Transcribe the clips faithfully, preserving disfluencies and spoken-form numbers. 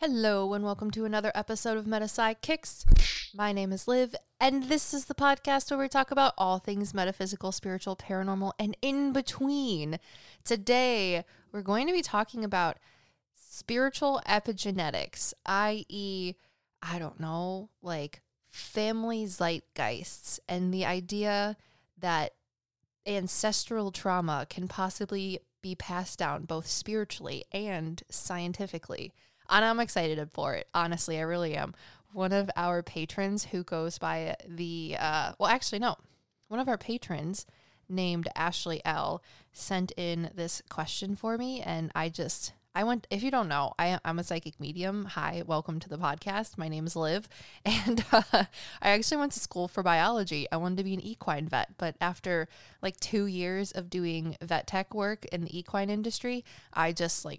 Hello and welcome to another episode of Metasci Kicks. My name is Liv, and this is the podcast where we talk about all things metaphysical, spiritual, paranormal, and in between. Today, we're going to be talking about spiritual epigenetics, that is, I don't know, like family zeitgeists, and the idea that ancestral trauma can possibly be passed down both spiritually and scientifically. And I'm excited for it. Honestly, I really am. One of our patrons who goes by the, uh, well, actually, no. One of our patrons named Ashley L sent in this question for me. And I just, I went, if you don't know, I, I'm a psychic medium. Hi, welcome to the podcast. My name is Liv. And uh, I actually went to school for biology. I wanted to be an equine vet. But after like two years of doing vet tech work in the equine industry, I just like,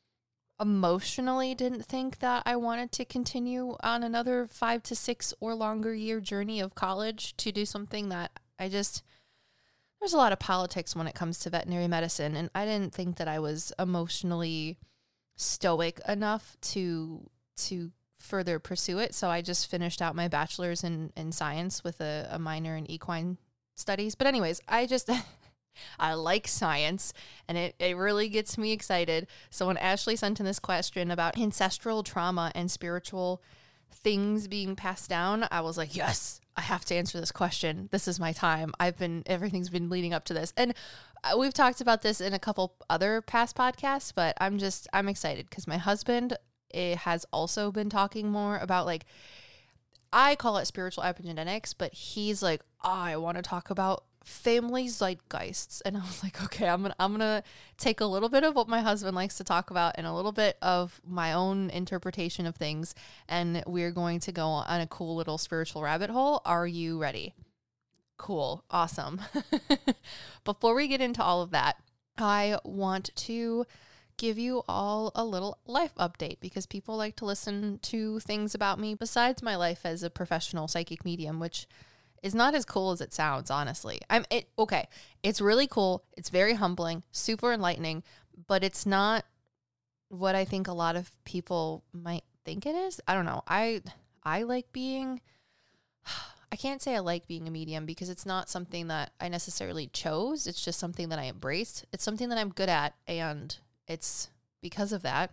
emotionally didn't think that I wanted to continue on another five to six or longer year journey of college to do something that I just, there's a lot of politics when it comes to veterinary medicine. And I didn't think that I was emotionally stoic enough to, to further pursue it. So I just finished out my bachelor's in, in science with a, a minor in equine studies. But anyways, I just... I like science, and it, it really gets me excited. So when Ashley sent in this question about ancestral trauma and spiritual things being passed down, I was like, yes, I have to answer this question. This is my time. I've been, everything's been leading up to this. And we've talked about this in a couple other past podcasts, but I'm just, I'm excited because my husband it has also been talking more about like, I call it spiritual epigenetics, but he's like, oh, I want to talk about family zeitgeists. And I was like, okay, I'm gonna I'm gonna take a little bit of what my husband likes to talk about and a little bit of my own interpretation of things, and we're going to go on a cool little spiritual rabbit hole. Are you ready? Cool. Awesome. Before we get into all of that, I want to give you all a little life update because people like to listen to things about me besides my life as a professional psychic medium, which is not as cool as it sounds, honestly. I'm it okay. It's really cool. It's very humbling, super enlightening, but it's not what I think a lot of people might think it is. I don't know. I I like being I can't say I like being a medium because it's not something that I necessarily chose. It's just something that I embraced. It's something that I'm good at, and it's because of that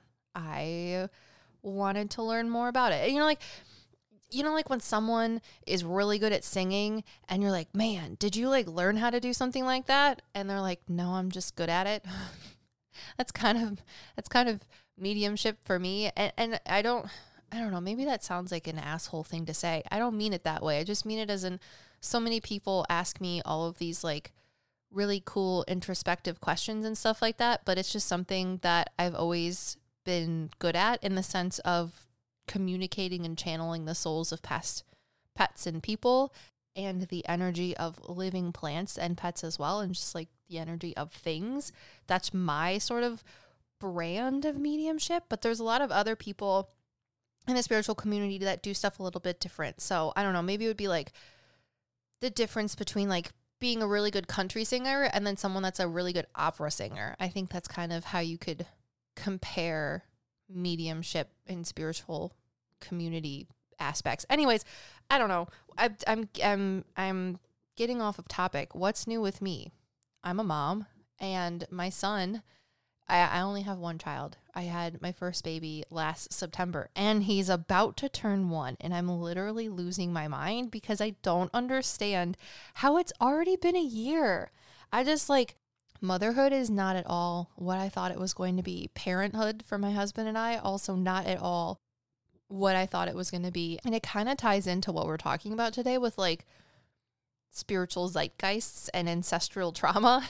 I wanted to learn more about it. You know, like You know, like when someone is really good at singing and you're like, man, did you like learn how to do something like that? And they're like, no, I'm just good at it. that's kind of, that's kind of mediumship for me. And, and I don't, I don't know, maybe that sounds like an asshole thing to say. I don't mean it that way. I just mean it as in so many people ask me all of these like really cool introspective questions and stuff like that. But it's just something that I've always been good at in the sense of communicating and channeling the souls of past pets and people and the energy of living plants and pets as well, and just like the energy of things. That's my sort of brand of mediumship, but there's a lot of other people in the spiritual community that do stuff a little bit different. So I don't know, maybe it would be like the difference between like being a really good country singer and then someone that's a really good opera singer. I think that's kind of how you could compare mediumship and spiritual community aspects. Anyways, I don't know. I, I'm I'm I'm getting off of topic. What's new with me? I'm a mom, and my son. I, I only have one child. I had my first baby last September, and he's about to turn one, and I'm literally losing my mind because I don't understand how it's already been a year. I just like. Motherhood is not at all what I thought it was going to be. Parenthood for my husband and I, also not at all what I thought it was going to be. And it kind of ties into what we're talking about today with like spiritual zeitgeists and ancestral trauma,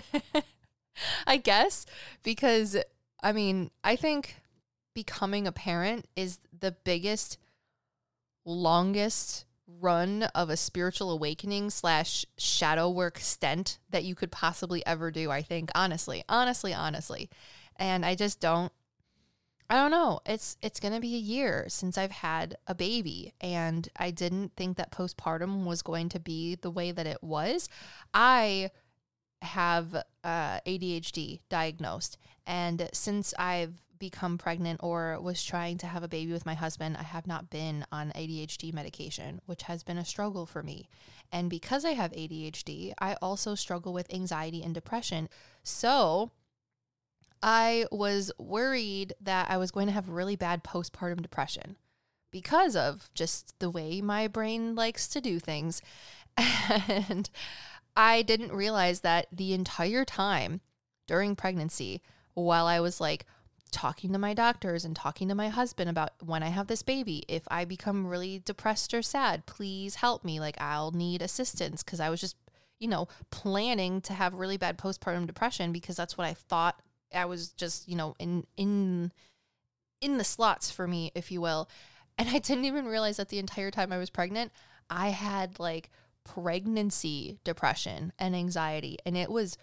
I guess, because I mean, I think becoming a parent is the biggest, longest run of a spiritual awakening slash shadow work stent that you could possibly ever do, I think, honestly, honestly, honestly. And I just don't, I don't know. It's, it's going to be a year since I've had a baby, and I didn't think that postpartum was going to be the way that it was. I have uh, A D H D diagnosed, and since I've become pregnant or was trying to have a baby with my husband, I have not been on A D H D medication, which has been a struggle for me. And because I have A D H D, I also struggle with anxiety and depression. So I was worried that I was going to have really bad postpartum depression because of just the way my brain likes to do things. And I didn't realize that the entire time during pregnancy, while I was like talking to my doctors and talking to my husband about when I have this baby, if I become really depressed or sad, please help me. Like, I'll need assistance, because I was just, you know, planning to have really bad postpartum depression because that's what I thought I was just, you know, in, in, in the slots for me, if you will. And I didn't even realize that the entire time I was pregnant, I had like pregnancy depression and anxiety. And it was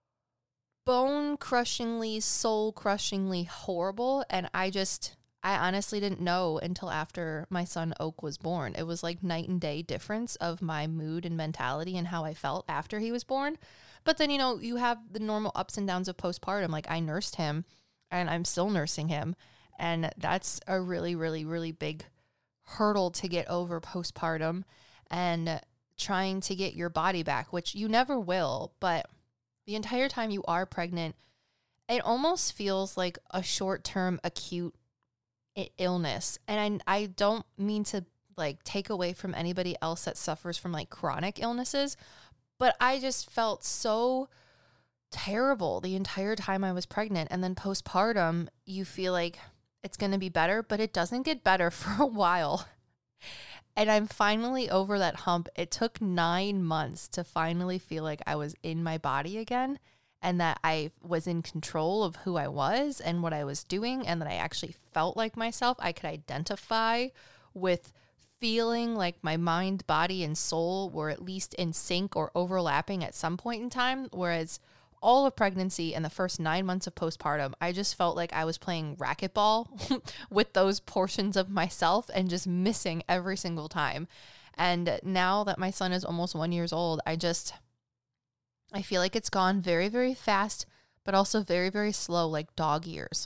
bone-crushingly, soul-crushingly horrible. And I just, I honestly didn't know until after my son Oak was born. It was like night and day difference of my mood and mentality and how I felt after he was born. But then, you know, you have the normal ups and downs of postpartum. Like, I nursed him and I'm still nursing him. And that's a really, really, really big hurdle to get over postpartum and trying to get your body back, which you never will. But the entire time you are pregnant, it almost feels like a short-term acute I- illness. And I, I don't mean to like take away from anybody else that suffers from like chronic illnesses, but I just felt so terrible the entire time I was pregnant. And then postpartum, you feel like it's going to be better, but it doesn't get better for a while. And I'm finally over that hump. It took nine months to finally feel like I was in my body again and that I was in control of who I was and what I was doing, and that I actually felt like myself. I could identify with feeling like my mind, body, and soul were at least in sync or overlapping at some point in time, whereas all of pregnancy and the first nine months of postpartum, I just felt like I was playing racquetball with those portions of myself and just missing every single time. And now that my son is almost one years old, I just, I feel like it's gone very, very fast, but also very, very slow, like dog years.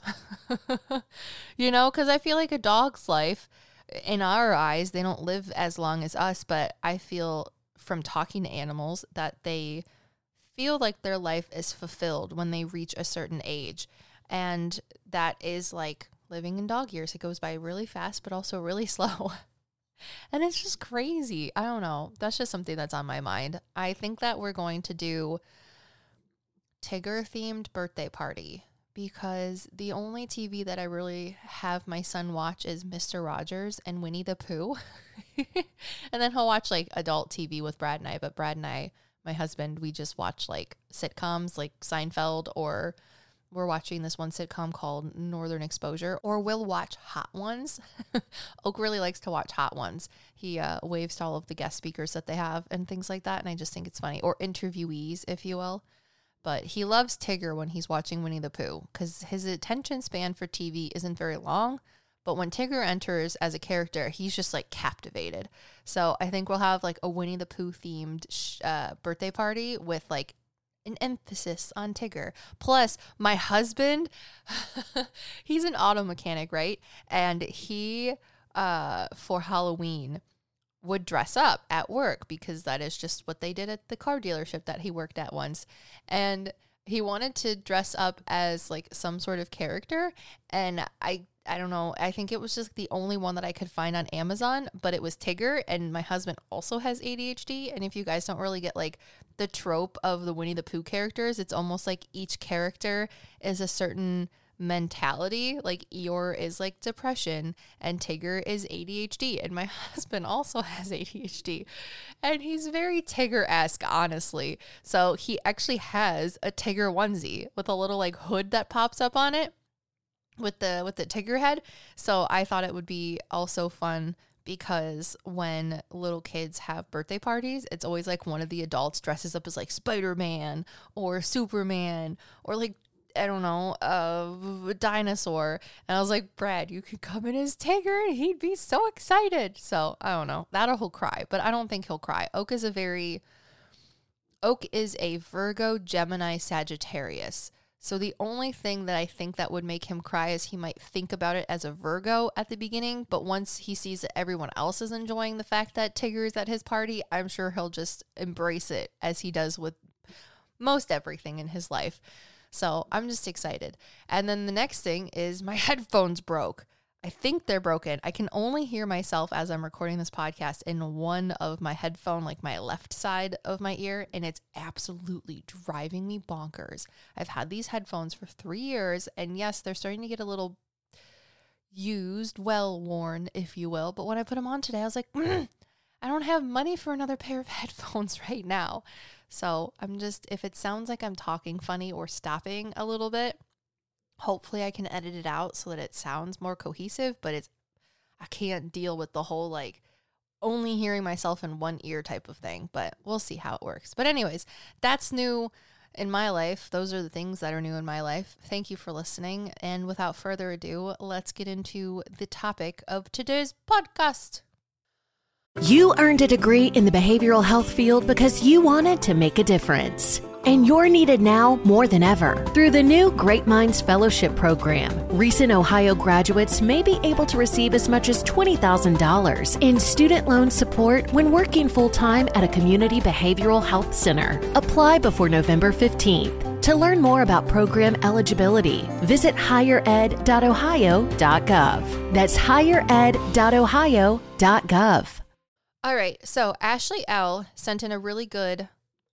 You know, because I feel like a dog's life, in our eyes, they don't live as long as us, but I feel from talking to animals that they feel like their life is fulfilled when they reach a certain age. And that is like living in dog years. It goes by really fast, but also really slow. And it's just crazy. I don't know. That's just something that's on my mind. I think that we're going to do Tigger themed birthday party, because the only T V that I really have my son watch is Mister Rogers and Winnie the Pooh. And then he'll watch like adult T V with Brad and I, but Brad and I, my husband, we just watch like sitcoms like Seinfeld, or we're watching this one sitcom called Northern Exposure, or we'll watch Hot Ones. Oak really likes to watch Hot Ones. He uh, waves to all of the guest speakers that they have and things like that, and I just think it's funny. Or interviewees, if you will. But he loves Tigger when he's watching Winnie the Pooh, because his attention span for T V isn't very long. But when Tigger enters as a character, he's just like captivated. So I think we'll have like a Winnie the Pooh themed sh- uh, birthday party with like an emphasis on Tigger. Plus, my husband, he's an auto mechanic, right? And he, uh, for Halloween, would dress up at work, because that is just what they did at the car dealership that he worked at once. And he wanted to dress up as like some sort of character. And I I don't know. I think it was just the only one that I could find on Amazon, but it was Tigger, and my husband also has A D H D. And if you guys don't really get like the trope of the Winnie the Pooh characters, it's almost like each character is a certain mentality. Like Eeyore is like depression and Tigger is A D H D, and my husband also has A D H D, and he's very Tigger-esque, honestly. So he actually has a Tigger onesie with a little like hood that pops up on it with the with the Tigger head. So I thought it would be also fun, because when little kids have birthday parties, it's always like one of the adults dresses up as like Spider-Man or Superman or like, I don't know, uh, a dinosaur. And I was like, Brad, you could come in as Tigger and he'd be so excited. So I don't know, that'll he'll cry, but I don't think he'll cry. Oak is a very, Oak is a Virgo, Gemini, Sagittarius. So the only thing that I think that would make him cry is he might think about it as a Virgo at the beginning, but once he sees that everyone else is enjoying the fact that Tigger is at his party, I'm sure he'll just embrace it as he does with most everything in his life. So I'm just excited. And then the next thing is my headphones broke. I think they're broken. I can only hear myself as I'm recording this podcast in one of my headphone, like my left side of my ear, and it's absolutely driving me bonkers. I've had these headphones for three years, and yes, they're starting to get a little used, well-worn, if you will, but when I put them on today, I was like, mm, I don't have money for another pair of headphones right now. So I'm just, if it sounds like I'm talking funny or stopping a little bit, hopefully I can edit it out so that it sounds more cohesive, but it's, I can't deal with the whole like only hearing myself in one ear type of thing, but we'll see how it works. But anyways, that's new in my life. Those are the things that are new in my life. Thank you for listening. And without further ado, let's get into the topic of today's podcast. You earned a degree in the behavioral health field because you wanted to make a difference. And you're needed now more than ever. Through the new Great Minds Fellowship Program, recent Ohio graduates may be able to receive as much as twenty thousand dollars in student loan support when working full-time at a community behavioral health center. Apply before November fifteenth. To learn more about program eligibility, visit higher ed dot ohio dot gov. That's higher ed dot ohio dot gov. All right, so Ashley L. sent in a really good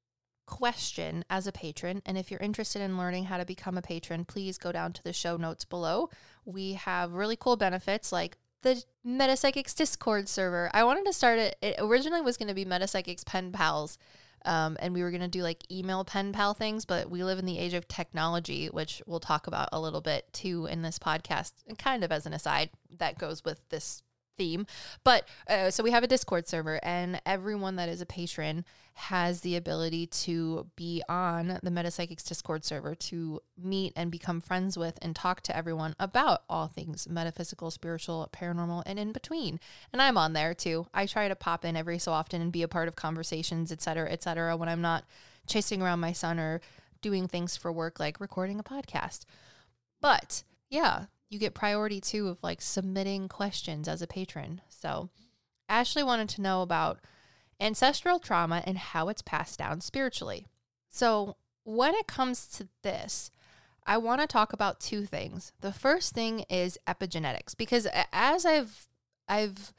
question as a patron, and if you're interested in learning how to become a patron, please go down to the show notes below. We have really cool benefits like the Metapsychics Discord server. I wanted to start it, it originally was going to be Metapsychics Pen Pals, um, and we were going to do like email pen pal things, but we live in the age of technology, which we'll talk about a little bit too in this podcast, and kind of as an aside that goes with this theme. But uh, so we have a Discord server, and everyone that is a patron has the ability to be on the Metapsychics Discord server to meet and become friends with and talk to everyone about all things metaphysical, spiritual, paranormal, and in between. And I'm on there too. I try to pop in every so often and be a part of conversations, et cetera, et cetera, when I'm not chasing around my son or doing things for work like recording a podcast. But yeah, you get priority too of like submitting questions as a patron. So Ashley wanted to know about ancestral trauma and how it's passed down spiritually. So when it comes to this, I want to talk about two things. The first thing is epigenetics, because as I've I've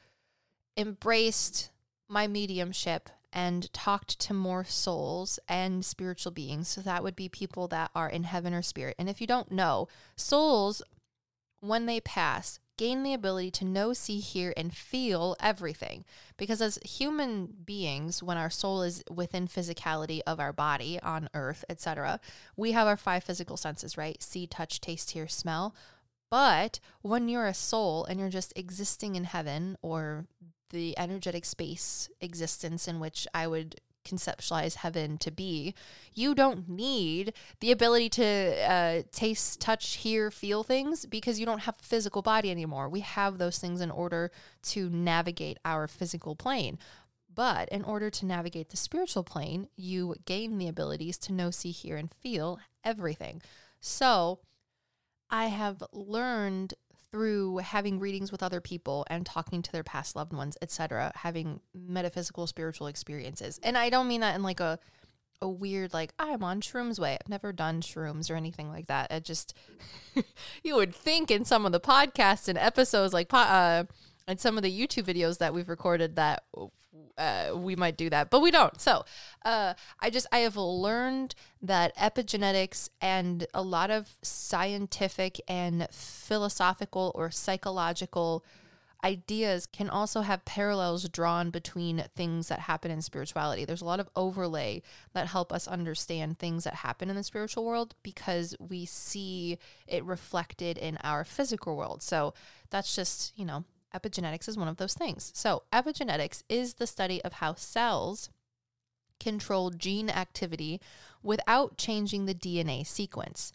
embraced my mediumship and talked to more souls and spiritual beings, so that would be people that are in heaven or spirit. And if you don't know, souls, when they pass, gain the ability to know, see, hear, and feel everything. Because as human beings, when our soul is within physicality of our body on earth, et cetera, we have our five physical senses, right? See, touch, taste, hear, smell. But when you're a soul and you're just existing in heaven, or the energetic space existence in which I would conceptualize heaven to be, you don't need the ability to uh, taste, touch, hear, feel things, because you don't have a physical body anymore. We have those things in order to navigate our physical plane. But in order to navigate the spiritual plane, you gain the abilities to know, see, hear, and feel everything. So I have learned through having readings with other people and talking to their past loved ones, et cetera, having metaphysical, spiritual experiences. And I don't mean that in like a a weird, like, I'm on shrooms way. I've never done shrooms or anything like that. It just, you would think in some of the podcasts and episodes, like, uh, and some of the YouTube videos that we've recorded that uh, we might do that, but we don't. So uh, I just, I have learned that epigenetics and a lot of scientific and philosophical or psychological ideas can also have parallels drawn between things that happen in spirituality. There's a lot of overlay that help us understand things that happen in the spiritual world because we see it reflected in our physical world. So that's just, you know, epigenetics is one of those things. So epigenetics is the study of how cells control gene activity without changing the D N A sequence.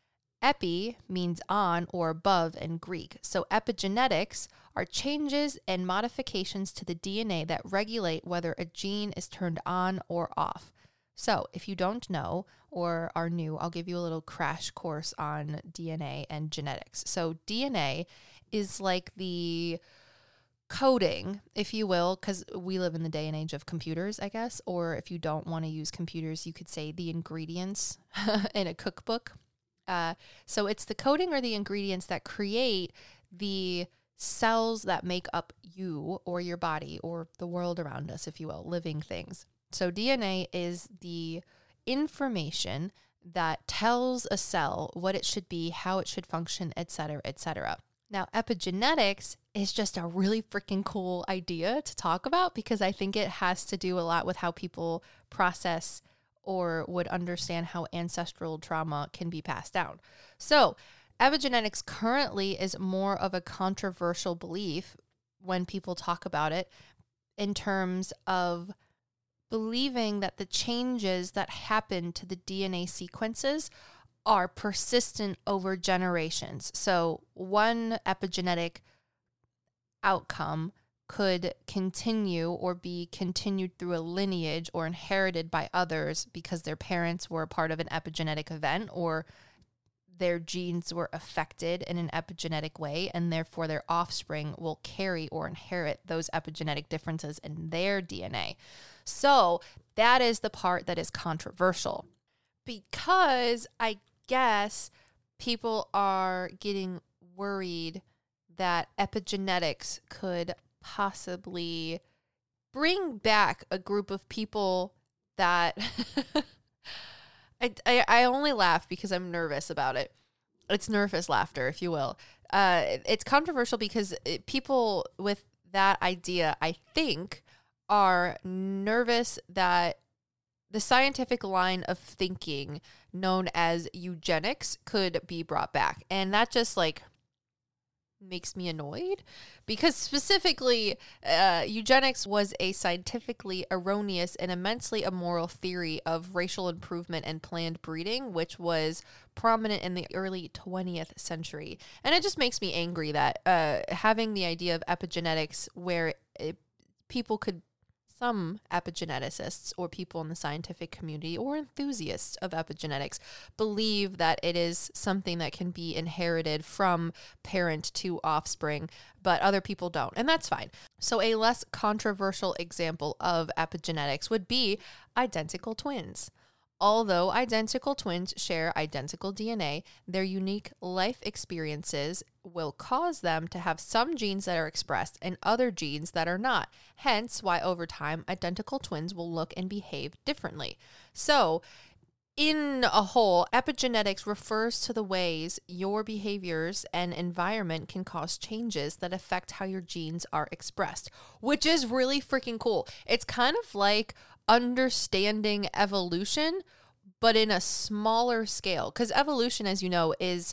Epi means on or above in Greek. So epigenetics are changes and modifications to the D N A that regulate whether a gene is turned on or off. So if you don't know or are new, I'll give you a little crash course on D N A and genetics. So D N A is like the coding, if you will, because we live in the day and age of computers, I guess, or if you don't want to use computers, you could say the ingredients in a cookbook. Uh, so it's the coding or the ingredients that create the cells that make up you or your body or the world around us, if you will, living things. So D N A is the information that tells a cell what it should be, how it should function, et cetera, et cetera. Now, epigenetics is just a really freaking cool idea to talk about because I think it has to do a lot with how people process or would understand how ancestral trauma can be passed down. So epigenetics currently is more of a controversial belief when people talk about it in terms of believing that the changes that happen to the D N A sequences are persistent over generations. So one epigenetic outcome could continue or be continued through a lineage or inherited by others because their parents were a part of an epigenetic event or their genes were affected in an epigenetic way, and therefore their offspring will carry or inherit those epigenetic differences in their D N A. So that is the part that is controversial because I guess people are getting worried that epigenetics could possibly bring back a group of people that I, I, I only laugh because I'm nervous about it. It's nervous laughter, if you will. Uh, it's controversial because it, people with that idea, I think, are nervous that the scientific line of thinking known as eugenics could be brought back. And that just like makes me annoyed because specifically uh, eugenics was a scientifically erroneous and immensely immoral theory of racial improvement and planned breeding, which was prominent in the early twentieth century. And it just makes me angry that uh, having the idea of epigenetics where it, people could Some epigeneticists or people in the scientific community or enthusiasts of epigenetics believe that it is something that can be inherited from parent to offspring, but other people don't, and that's fine. So a less controversial example of epigenetics would be identical twins. Although identical twins share identical D N A, their unique life experiences will cause them to have some genes that are expressed and other genes that are not. Hence why over time, identical twins will look and behave differently. So in a whole, epigenetics refers to the ways your behaviors and environment can cause changes that affect how your genes are expressed, which is really freaking cool. It's kind of like understanding evolution, but in a smaller scale. Because evolution, as you know, is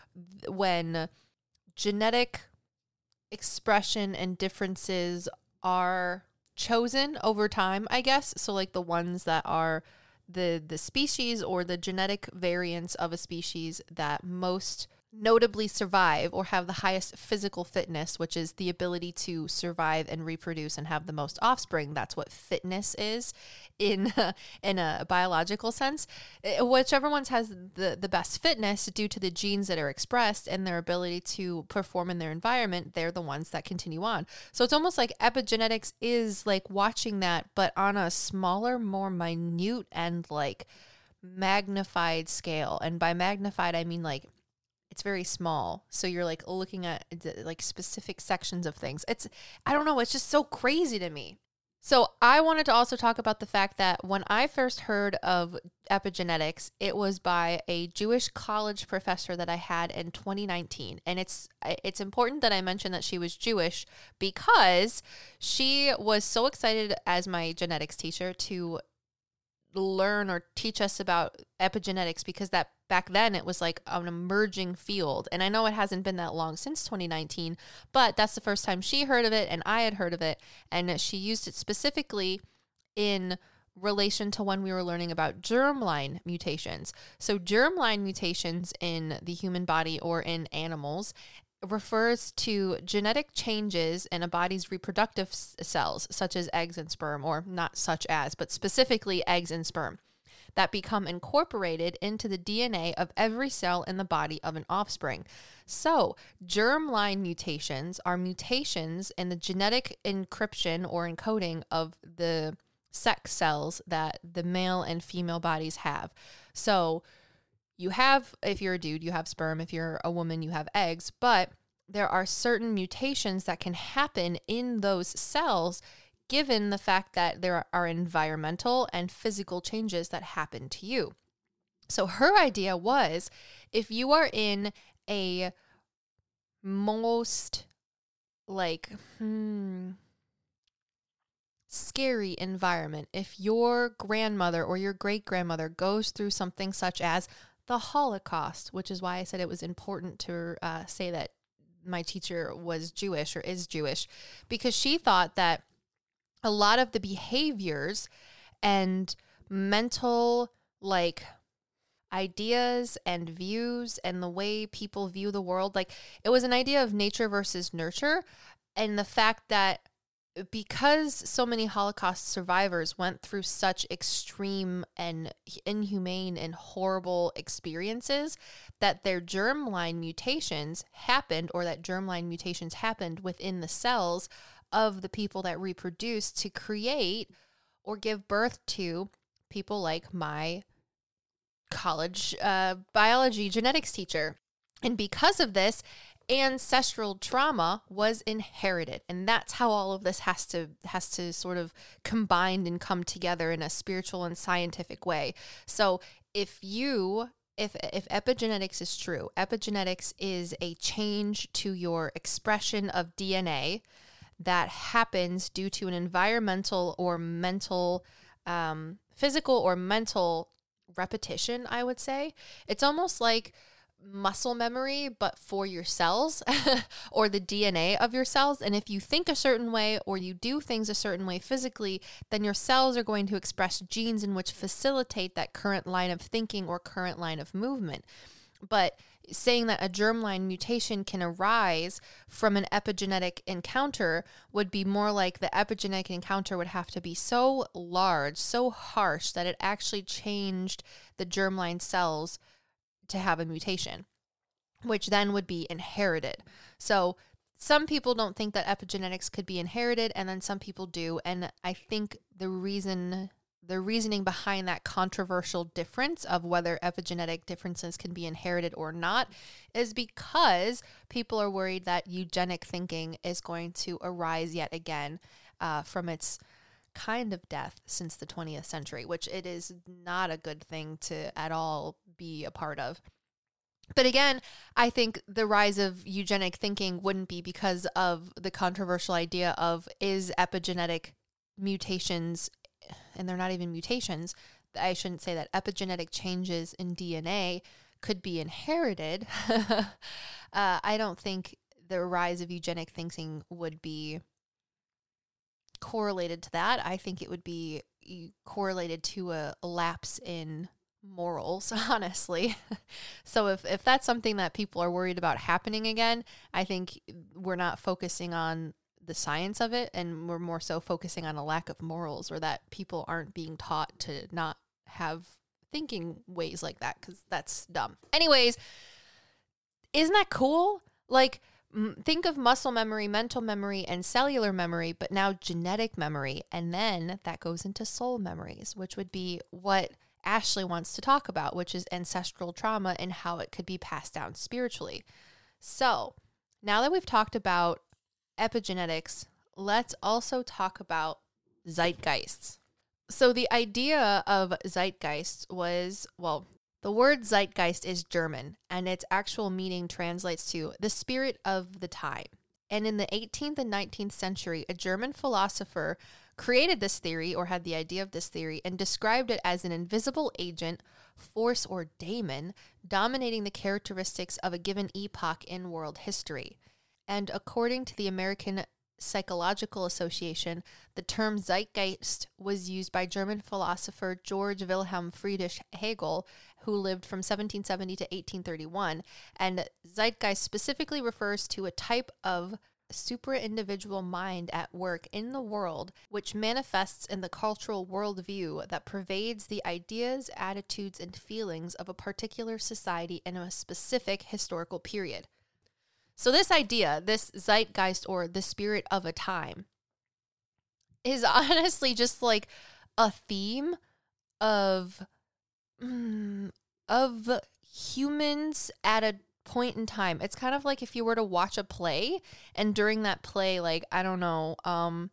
when genetic expression and differences are chosen over time, I guess. So like the ones that are the the species or the genetic variants of a species that most notably survive or have the highest physical fitness, which is the ability to survive and reproduce and have the most offspring. That's what fitness is in a, in a biological sense. Whichever ones has the, the best fitness due to the genes that are expressed and their ability to perform in their environment, they're the ones that continue on. So it's almost like epigenetics is like watching that, but on a smaller, more minute and like magnified scale. And by magnified, I mean like it's very small. So you're like looking at like specific sections of things. It's, I don't know, it's just so crazy to me. So I wanted to also talk about the fact that when I first heard of epigenetics, it was by a Jewish college professor that I had in twenty nineteen. And it's it's important that I mention that she was Jewish because she was so excited as my genetics teacher to learn or teach us about epigenetics because that back then it was like an emerging field. And I know it hasn't been that long since twenty nineteen, but that's the first time she heard of it and I had heard of it. And she used it specifically in relation to when we were learning about germline mutations. So germline mutations in the human body or in animals refers to genetic changes in a body's reproductive s- cells, such as eggs and sperm, or not such as, but specifically eggs and sperm. that become incorporated into the D N A of every cell in the body of an offspring. So, germline mutations are mutations in the genetic encryption or encoding of the sex cells that the male and female bodies have. So, you have, if you're a dude, you have sperm. If you're a woman, you have eggs. But there are certain mutations that can happen in those cells given the fact that there are environmental and physical changes that happen to you. So her idea was, if you are in a most like hmm, scary environment, if your grandmother or your great-grandmother goes through something such as the Holocaust, which is why I said it was important to uh, say that my teacher was Jewish or is Jewish, because she thought that a lot of the behaviors and mental like ideas and views and the way people view the world, like it was an idea of nature versus nurture, and the fact that because so many Holocaust survivors went through such extreme and inhumane and horrible experiences, that their germline mutations happened, or that germline mutations happened within the cells of the people that reproduced to create or give birth to people like my college uh, biology genetics teacher. And because of this, ancestral trauma was inherited, and that's how all of this has to has to sort of combine and come together in a spiritual and scientific way. So if you if if epigenetics is true, epigenetics is a change to your expression of D N A that happens due to an environmental or mental um, physical or mental repetition, I would say. It's almost like muscle memory, but for your cells or the D N A of your cells. And if you think a certain way or you do things a certain way physically, then your cells are going to express genes in which facilitate that current line of thinking or current line of movement. But saying that a germline mutation can arise from an epigenetic encounter would be more like the epigenetic encounter would have to be so large, so harsh, that it actually changed the germline cells to have a mutation, which then would be inherited. So some people don't think that epigenetics could be inherited, and then some people do. And I think the reason, the reasoning behind that controversial difference of whether epigenetic differences can be inherited or not is because people are worried that eugenic thinking is going to arise yet again uh, from its kind of death since the twentieth century, which it is not a good thing to at all be a part of. But again, I think the rise of eugenic thinking wouldn't be because of the controversial idea of, is epigenetic mutations, and they're not even mutations, I shouldn't say that, epigenetic changes in D N A could be inherited. uh, I don't think the rise of eugenic thinking would be correlated to that. I think it would be correlated to a, a lapse in morals, honestly. So if, if that's something that people are worried about happening again, I think we're not focusing on the science of it, and we're more so focusing on a lack of morals, or that people aren't being taught to not have thinking ways like that, because that's dumb. Anyways, isn't that cool? Like, think of muscle memory, mental memory, and cellular memory, but now genetic memory. And then that goes into soul memories, which would be what Ashley wants to talk about, which is ancestral trauma and how it could be passed down spiritually. So now that we've talked about epigenetics, let's also talk about zeitgeists. So the idea of zeitgeist was, well, the word zeitgeist is German, and its actual meaning translates to the spirit of the time. And in the eighteenth and nineteenth century, a German philosopher created this theory, or had the idea of this theory, and described it as an invisible agent, force, or daemon dominating the characteristics of a given epoch in world history. And according to the American Psychological Association, the term zeitgeist was used by German philosopher George Wilhelm Friedrich Hegel, who lived from seventeen seventy to eighteen thirty-one. And zeitgeist specifically refers to a type of super individual mind at work in the world, which manifests in the cultural worldview that pervades the ideas, attitudes, and feelings of a particular society in a specific historical period. So this idea, this zeitgeist or the spirit of a time, is honestly just like a theme of, mm, of humans at a point in time. It's kind of like if you were to watch a play and during that play, like, I don't know, um,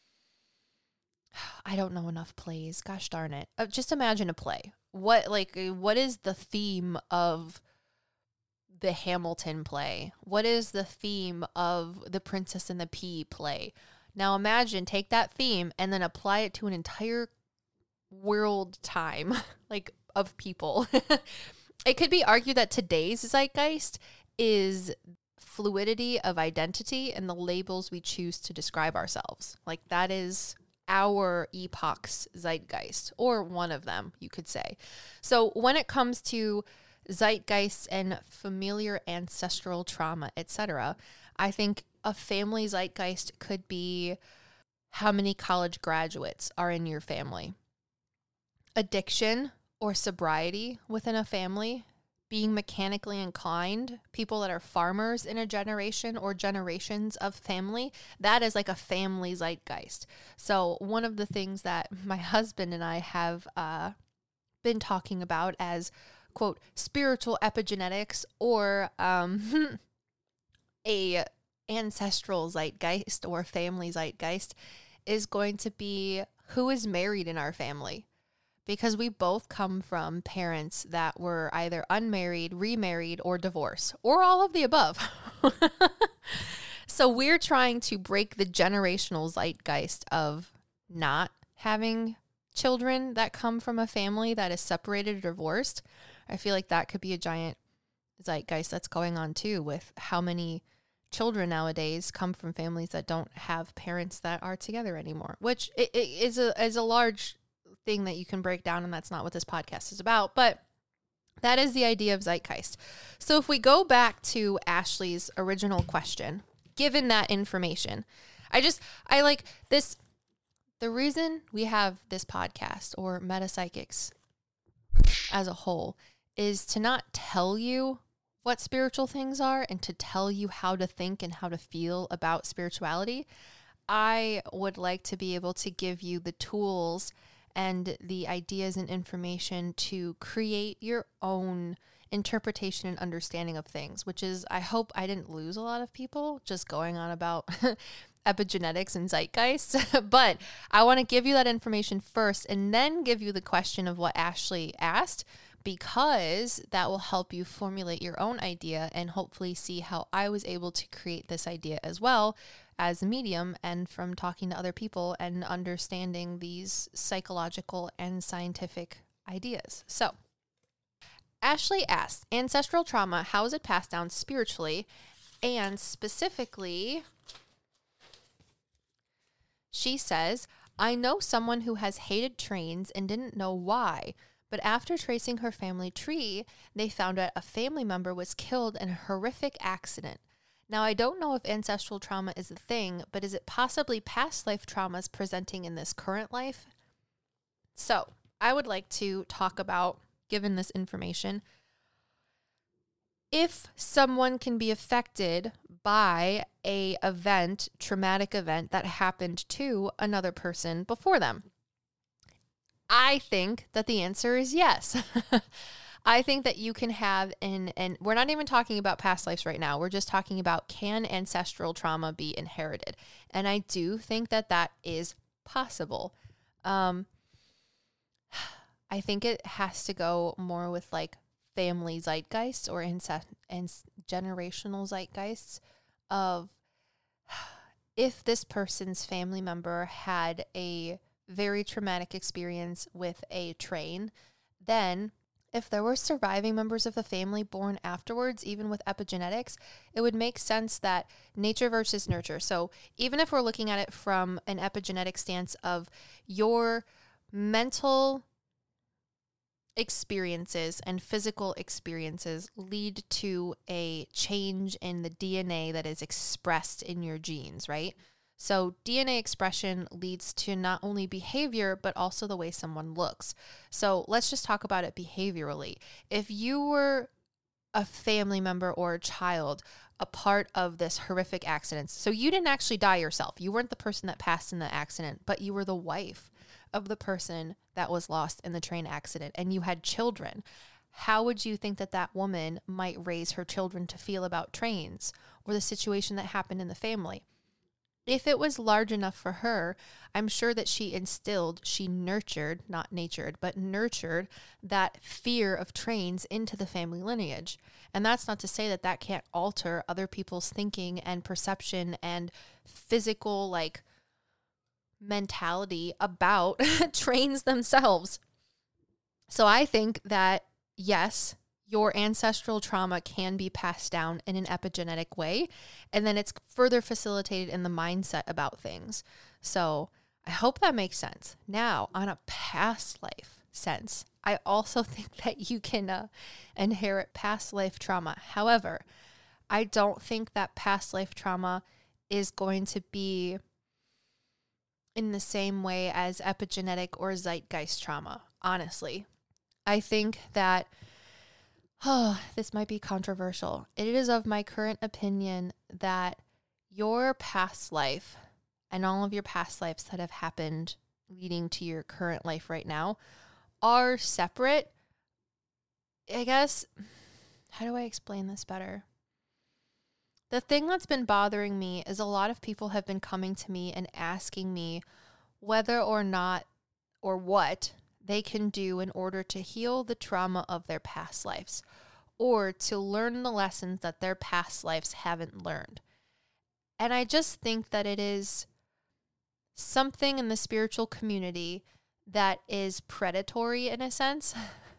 I don't know enough plays. Gosh darn it. Uh, just imagine a play. What, like, what is the theme of the Hamilton play? What is the theme of the Princess and the Pea play? Now imagine, take that theme and then apply it to an entire world time, like, of people. It could be argued that today's zeitgeist is fluidity of identity and the labels we choose to describe ourselves. Like, that is our epoch's zeitgeist, or one of them, you could say. So when it comes to zeitgeist and familiar ancestral trauma, et cetera, I think a family zeitgeist could be how many college graduates are in your family. Addiction or sobriety within a family, being mechanically inclined, people that are farmers in a generation or generations of family, that is like a family zeitgeist. So one of the things that my husband and I have uh, been talking about as, quote, spiritual epigenetics, or um, a ancestral zeitgeist or family zeitgeist, is going to be who is married in our family. Because we both come from parents that were either unmarried, remarried, or divorced, or all of the above. So we're trying to break the generational zeitgeist of not having children that come from a family that is separated or divorced. I feel like that could be a giant zeitgeist that's going on too, with how many children nowadays come from families that don't have parents that are together anymore, which it, it is a is a large thing that you can break down, and that's not what this podcast is about, but that is the idea of zeitgeist. So if we go back to Ashley's original question, given that information, I just, I like this, the reason we have this podcast or Metapsychics as a whole is to not tell you what spiritual things are and to tell you how to think and how to feel about spirituality. I would like to be able to give you the tools and the ideas and information to create your own interpretation and understanding of things, which is, I hope I didn't lose a lot of people just going on about epigenetics and zeitgeist, but I want to give you that information first and then give you the question of what Ashley asked, because that will help you formulate your own idea and hopefully see how I was able to create this idea as well as a medium, and from talking to other people and understanding these psychological and scientific ideas. So Ashley asked, ancestral trauma, how is it passed down spiritually? And specifically, she says, I know someone who has hated trains and didn't know why, but after tracing her family tree, they found out a family member was killed in a horrific accident. Now, I don't know if ancestral trauma is a thing, but is it possibly past life traumas presenting in this current life? So, I would like to talk about, given this information, if someone can be affected by a event, traumatic event that happened to another person before them. I think that the answer is yes. I think that you can have, and and we're not even talking about past lives right now. We're just talking about, can ancestral trauma be inherited? And I do think that that is possible. Um, I think it has to go more with like family zeitgeists or incest and generational zeitgeists of if this person's family member had a very traumatic experience with a train, then if there were surviving members of the family born afterwards, even with epigenetics, it would make sense that nature versus nurture. So even if we're looking at it from an epigenetic stance of your mental experiences and physical experiences lead to a change in the D N A that is expressed in your genes, right? So D N A expression leads to not only behavior, but also the way someone looks. So let's just talk about it behaviorally. If you were a family member or a child, a part of this horrific accident, so you didn't actually die yourself. You weren't the person that passed in the accident, but you were the wife of the person that was lost in the train accident, and you had children. How would you think that that woman might raise her children to feel about trains or the situation that happened in the family? If it was large enough for her, I'm sure that she instilled, she nurtured, not natured, but nurtured that fear of trains into the family lineage. And that's not to say that that can't alter other people's thinking and perception and physical, like, mentality about trains themselves. So I think that, yes, your ancestral trauma can be passed down in an epigenetic way, and then it's further facilitated in the mindset about things. So I hope that makes sense. Now, on a past life sense, I also think that you can uh, inherit past life trauma. However, I don't think that past life trauma is going to be in the same way as epigenetic or zeitgeist trauma, honestly. I think that Oh, this might be controversial. It is of my current opinion that your past life and all of your past lives that have happened leading to your current life right now are separate. I guess, how do I explain this better? The thing that's been bothering me is a lot of people have been coming to me and asking me whether or not or what they can do in order to heal the trauma of their past lives or to learn the lessons that their past lives haven't learned. And I just think that it is something in the spiritual community that is predatory in a sense.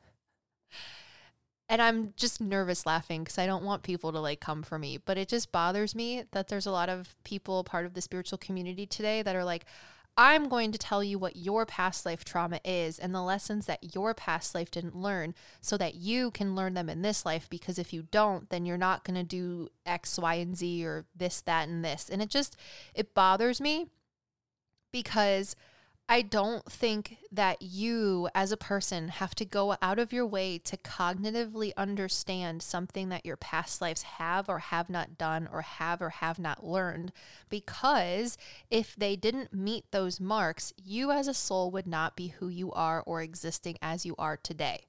And I'm just nervous laughing because I don't want people to like come for me, but it just bothers me that there's a lot of people part of the spiritual community today that are like, I'm going to tell you what your past life trauma is and the lessons that your past life didn't learn so that you can learn them in this life, because if you don't, then you're not going to do X, Y, and Z or this, that, and this. And it just, it bothers me because I don't think that you as a person have to go out of your way to cognitively understand something that your past lives have or have not done or have or have not learned, because if they didn't meet those marks, you as a soul would not be who you are or existing as you are today.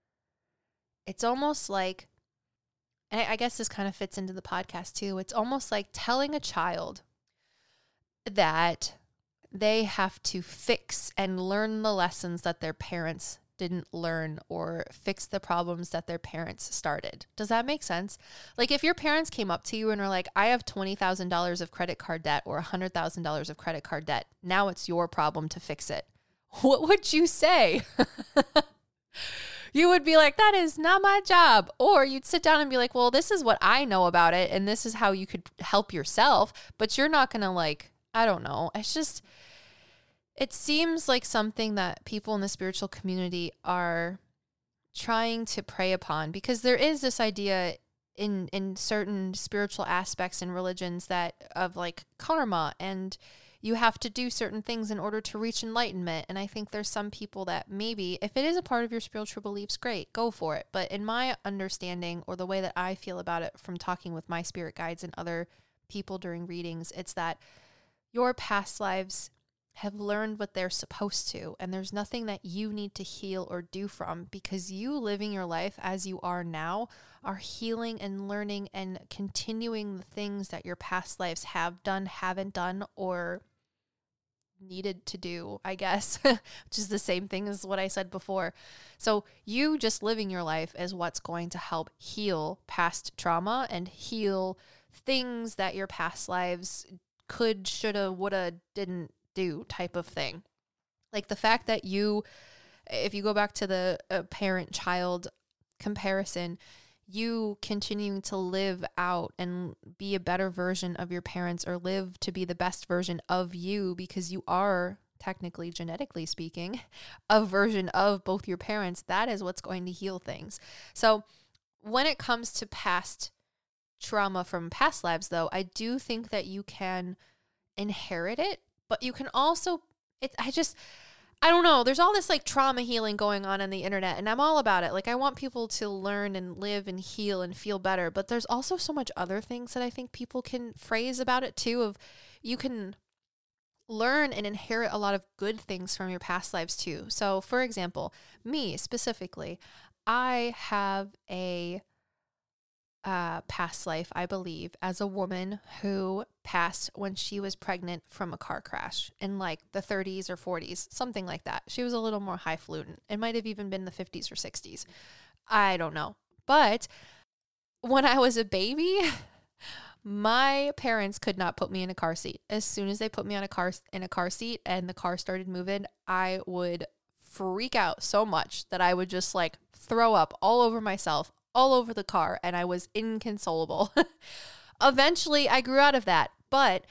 It's almost like, and I guess this kind of fits into the podcast too, it's almost like telling a child that they have to fix and learn the lessons that their parents didn't learn or fix the problems that their parents started. Does that make sense? Like if your parents came up to you and were like, I have twenty thousand dollars of credit card debt or one hundred thousand dollars of credit card debt. Now it's your problem to fix it. What would you say? You would be like, that is not my job. Or you'd sit down and be like, well, this is what I know about it. And this is how you could help yourself. But you're not going to like, I don't know. It's just, it seems like something that people in the spiritual community are trying to prey upon, because there is this idea in, in certain spiritual aspects and religions that of like karma, and you have to do certain things in order to reach enlightenment. And I think there's some people that maybe if it is a part of your spiritual beliefs, great, go for it. But in my understanding, or the way that I feel about it from talking with my spirit guides and other people during readings, it's that your past lives have learned what they're supposed to, and there's nothing that you need to heal or do from, because you living your life as you are now are healing and learning and continuing the things that your past lives have done, haven't done, or needed to do, I guess, which is the same thing as what I said before. So you just living your life is what's going to help heal past trauma and heal things that your past lives could, shoulda, woulda, didn't do type of thing. Like the fact that you, if you go back to the uh, parent-child comparison, you continuing to live out and be a better version of your parents, or live to be the best version of you, because you are technically, genetically speaking, a version of both your parents, that is what's going to heal things. So when it comes to past trauma from past lives, though, I do think that you can inherit it, but you can also, it, I just, I don't know. There's all this like trauma healing going on on the internet, and I'm all about it. Like, I want people to learn and live and heal and feel better, but there's also so much other things that I think people can phrase about it too, of you can learn and inherit a lot of good things from your past lives too. So for example, me specifically, I have a uh, past life, I believe, as a woman who passed when she was pregnant from a car crash in like the thirties or forties, something like that. She was a little more highfalutin. It might have even been the fifties or sixties. I don't know. But when I was a baby, my parents could not put me in a car seat. As soon as they put me on a car in a car seat and the car started moving, I would freak out so much that I would just like throw up all over myself, all over the car, and I was inconsolable. Eventually, I grew out of that, but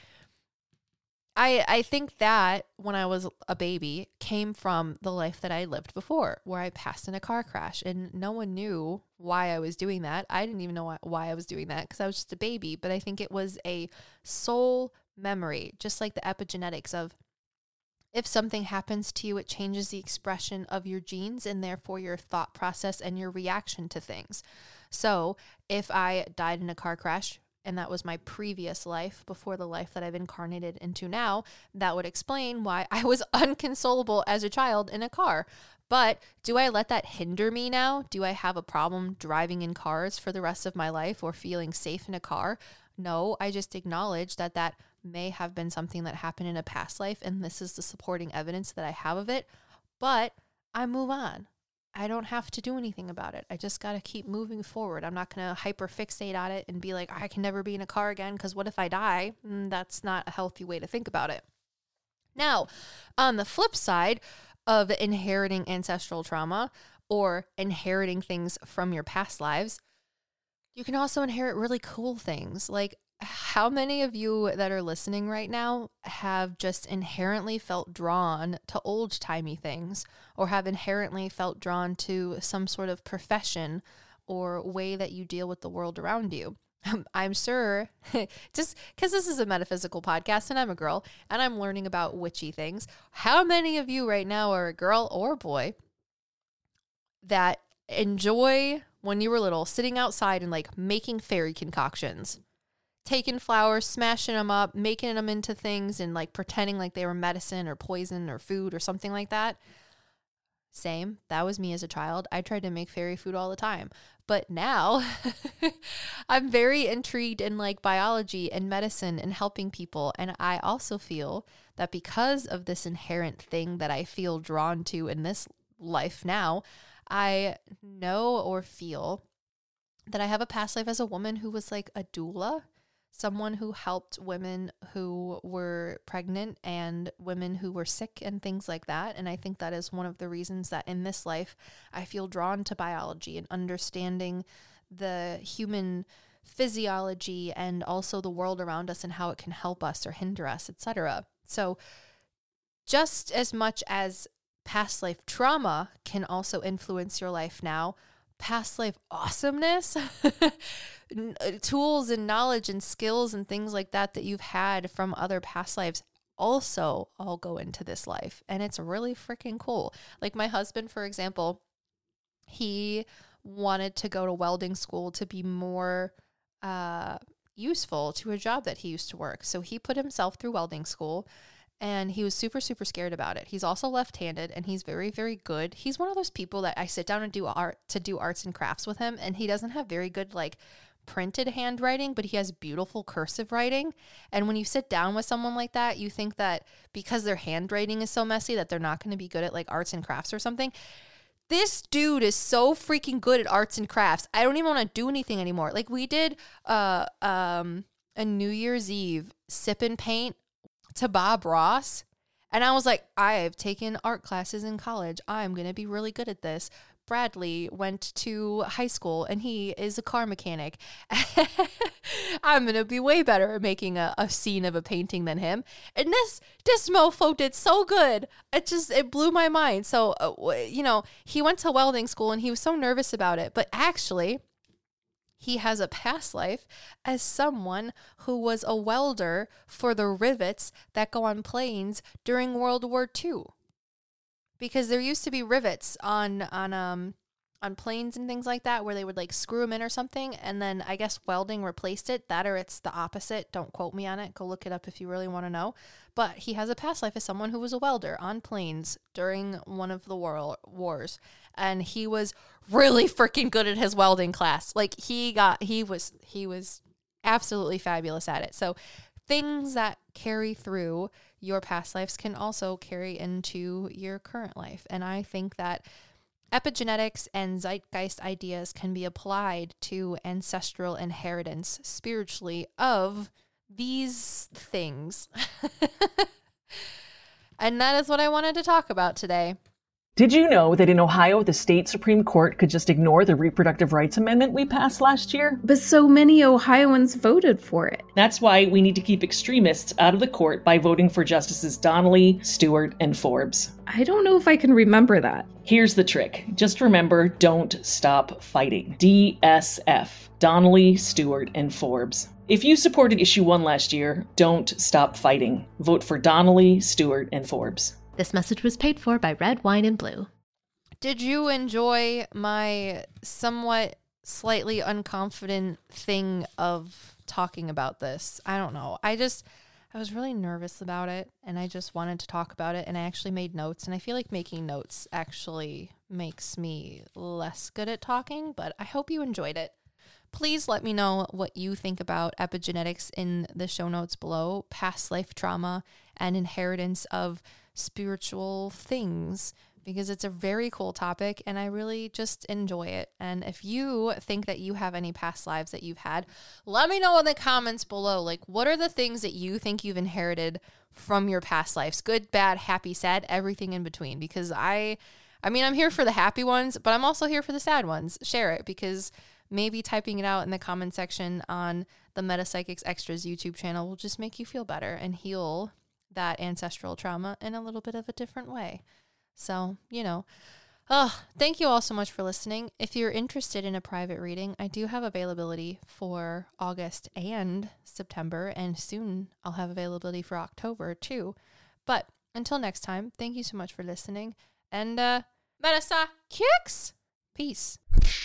I I think that when I was a baby came from the life that I lived before, where I passed in a car crash, and no one knew why I was doing that. I didn't even know why, why I was doing that because I was just a baby, but I think it was a soul memory, just like the epigenetics of if something happens to you, it changes the expression of your genes and therefore your thought process and your reaction to things. So if I died in a car crash, and that was my previous life before the life that I've incarnated into now, that would explain why I was inconsolable as a child in a car. But do I let that hinder me now? Do I have a problem driving in cars for the rest of my life or feeling safe in a car? No, I just acknowledge that that may have been something that happened in a past life, and this is the supporting evidence that I have of it, but I move on. I don't have to do anything about it. I just got to keep moving forward. I'm not going to hyper fixate on it and be like, I can never be in a car again because what if I die? Mm, that's not a healthy way to think about it. Now, on the flip side of inheriting ancestral trauma or inheriting things from your past lives, you can also inherit really cool things. Like, how many of you that are listening right now have just inherently felt drawn to old-timey things, or have inherently felt drawn to some sort of profession or way that you deal with the world around you? I'm sure, just because this is a metaphysical podcast and I'm a girl and I'm learning about witchy things, how many of you right now are a girl or boy that enjoy, when you were little, sitting outside and like making fairy concoctions? Taking flowers, smashing them up, making them into things, and like pretending like they were medicine or poison or food or something like that. Same. That was me as a child. I tried to make fairy food all the time. But now I'm very intrigued in like biology and medicine and helping people. And I also feel that because of this inherent thing that I feel drawn to in this life now, I know or feel that I have a past life as a woman who was like a doula. Someone who helped women who were pregnant and women who were sick and things like that. And I think that is one of the reasons that in this life, I feel drawn to biology and understanding the human physiology and also the world around us and how it can help us or hinder us, et cetera. So just as much as past life trauma can also influence your life now, past life awesomeness, tools and knowledge and skills and things like that that you've had from other past lives also all go into this life. And it's really freaking cool. Like my husband, for example, he wanted to go to welding school to be more uh, useful to a job that he used to work. So he put himself through welding school. And he was super, super scared about it. He's also left-handed and he's very, very good. He's one of those people that I sit down and do art to do arts and crafts with him. And he doesn't have very good like printed handwriting, but he has beautiful cursive writing. And when you sit down with someone like that, you think that because their handwriting is so messy that they're not going to be good at like arts and crafts or something. This dude is so freaking good at arts and crafts. I don't even want to do anything anymore. Like we did uh, um, a New Year's Eve sip and paint to Bob Ross. And I was like, I've taken art classes in college. I'm going to be really good at this. Bradley went to high school and he is a car mechanic. I'm going to be way better at making a, a scene of a painting than him. And this, this mofo did so good. It just, it blew my mind. So, uh, you know, he went to welding school and he was so nervous about it. But actually, he has a past life as someone who was a welder for the rivets that go on planes during World War Two. Because there used to be rivets on on um on planes and things like that where they would like screw them in or something, and then I guess welding replaced it. That or it's the opposite. Don't quote me on it. Go look it up if you really want to know. But he has a past life as someone who was a welder on planes during one of the war wars, and he was really freaking good at his welding class. Like he got he was he was absolutely fabulous at it. So things that carry through your past lives can also carry into your current life. And I think that epigenetics and zeitgeist ideas can be applied to ancestral inheritance spiritually of these things. And that is what I wanted to talk about today. Did you know that in Ohio, the state Supreme Court could just ignore the reproductive rights amendment we passed last year? But so many Ohioans voted for it. That's why we need to keep extremists out of the court by voting for Justices Donnelly, Stewart, and Forbes. I don't know if I can remember that. Here's the trick. Just remember, don't stop fighting. D S F. Donnelly, Stewart, and Forbes. If you supported issue one last year, don't stop fighting. Vote for Donnelly, Stewart, and Forbes. This message was paid for by Red Wine and Blue. Did you enjoy my somewhat slightly unconfident thing of talking about this? I don't know. I just, I was really nervous about it, and I just wanted to talk about it, and I actually made notes, and I feel like making notes actually makes me less good at talking, but I hope you enjoyed it. Please let me know what you think about epigenetics in the show notes below, past life trauma, and inheritance of spiritual things, because it's a very cool topic and I really just enjoy it. And if you think that you have any past lives that you've had, let me know in the comments below. Like, what are the things that you think you've inherited from your past lives? Good, bad, happy, sad, everything in between. Because I, I mean, I'm here for the happy ones, but I'm also here for the sad ones. Share it, because maybe typing it out in the comment section on the Metapsychics Extras YouTube channel will just make you feel better and heal that ancestral trauma in a little bit of a different way. So, you know, oh, thank you all so much for listening. If you're interested in a private reading, I do have availability for August and September, and soon I'll have availability for October too. But until next time, thank you so much for listening, and uh, Metapsychics, peace.